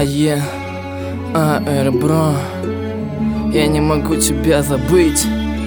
бро, я не могу тебя забыть.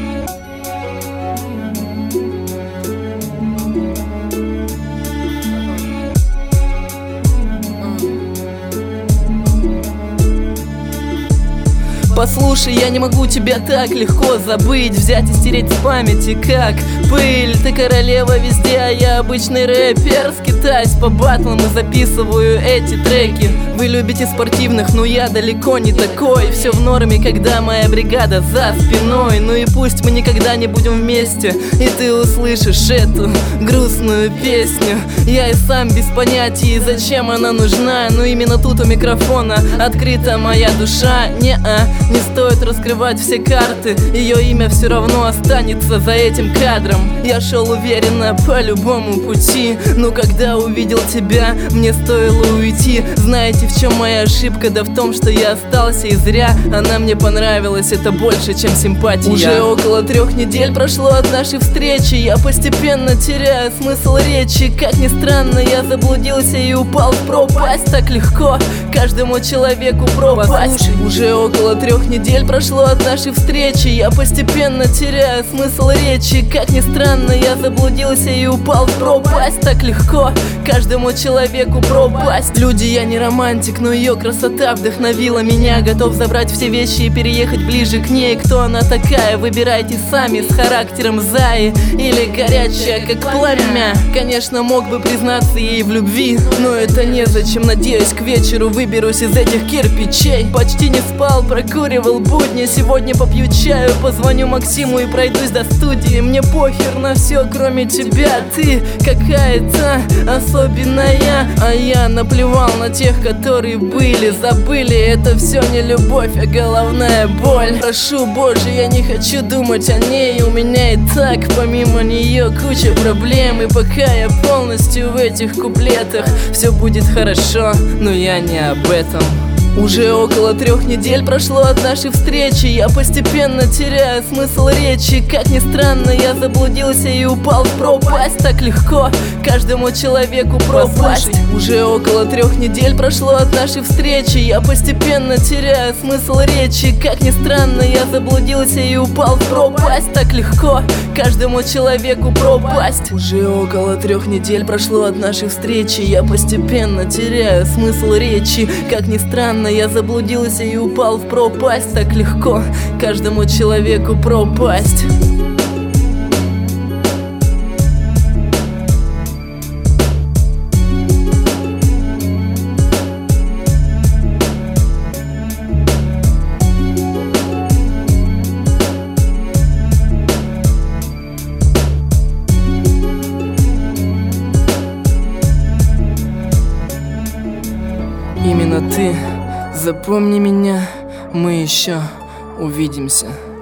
Послушай, я не могу тебя так легко забыть, взять и стереть с памяти, как пыль. Ты королева везде, а я обычный рэпер. Скитаюсь по батлам и записываю эти треки. Вы любите спортивных, но я далеко не такой. Все в норме, когда моя бригада за спиной. Ну и пусть мы никогда не будем вместе, и ты услышишь эту грустную песню. Я и сам без понятия, зачем она нужна. Но именно тут у микрофона открыта моя душа. Не стоит раскрывать все карты, ее имя все равно останется за этим кадром. Я шел уверенно по любому пути, но когда увидел тебя, мне стоило уйти. Знаете, в чем моя ошибка? Да в том, что я остался и зря. Она мне понравилась, это больше, чем симпатия. Уже около 3 недель прошло от нашей встречи. Я постепенно теряю смысл речи. Как ни странно, я заблудился и упал в пропасть. Так легко каждому человеку пропасть. Послушай, уже около 3 недель прошло от нашей встречи. Я постепенно теряю смысл речи. Как ни странно, я заблудился и упал в пропасть. Так легко каждому человеку пропасть. Люди, я не романтик, но ее красота вдохновила меня. Готов забрать все вещи и переехать ближе к ней. Кто она такая? Выбирайте сами. С характером Заи или горячая, как пламя. Конечно, мог бы признаться ей в любви, но это незачем. Надеюсь, к вечеру выберусь из этих кирпичей. Почти не спал, прокуривал будни. Сегодня попью чаю, позвоню Максиму и пройдусь до студии. Мне похер на все, кроме тебя. Ты какая-то особенная, а я наплевал на тех, которые были. Забыли, это все не любовь, а головная боль. Прошу, Боже, я не хочу думать о ней. У меня и так помимо нее куча проблем. И пока я полностью в этих куплетах, все будет хорошо, но я не об этом. Уже около 3 недель прошло от нашей встречи. Я постепенно теряю смысл речи. Как ни странно, я заблудился и упал в пропасть. Так легко каждому человеку пропасть. Уже около 3 недель прошло от нашей встречи. Я постепенно теряю смысл речи. Как ни странно, я заблудился и упал в пропасть. Так легко каждому человеку пропасть. Уже около 3 недель прошло от нашей встречи. Я постепенно теряю смысл речи. Как ни странно, я заблудился и упал в пропасть. Так легко каждому человеку пропасть. Именно ты, запомни меня, мы еще увидимся.